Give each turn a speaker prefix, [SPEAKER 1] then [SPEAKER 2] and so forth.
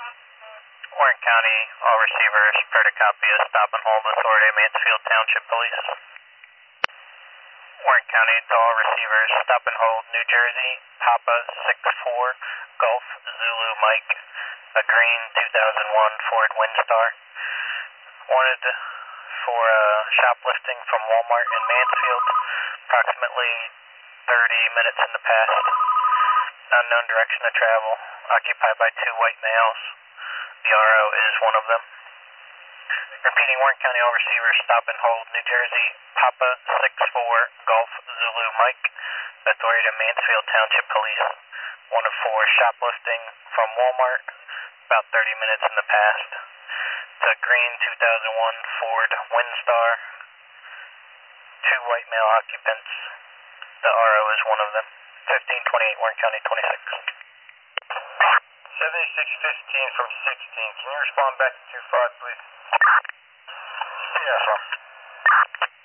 [SPEAKER 1] Warren County, all receivers, per to copy a stop and hold authority, Mansfield Township Police. Warren County, to all receivers, stop and hold, New Jersey, Papa 64, Golf, Zulu Mike, a green 2001 Ford Windstar. Wanted for shoplifting from Walmart in Mansfield, approximately 30 minutes in the past. Unknown direction of travel, occupied by two white males. The RO is one of them. Repeating, Warren County, all receivers, stop and hold, New Jersey, Papa 64, Golf, Zulu Mike, authority to Mansfield Township Police. Wanted for shoplifting from Walmart, about 30 minutes in the past. The green 2001 Ford Windstar, two white male occupants. The RO is one of them. 1528 Warren County 26.
[SPEAKER 2] 7615 from 16. Can you respond back to 25, please?
[SPEAKER 1] Yes, sir.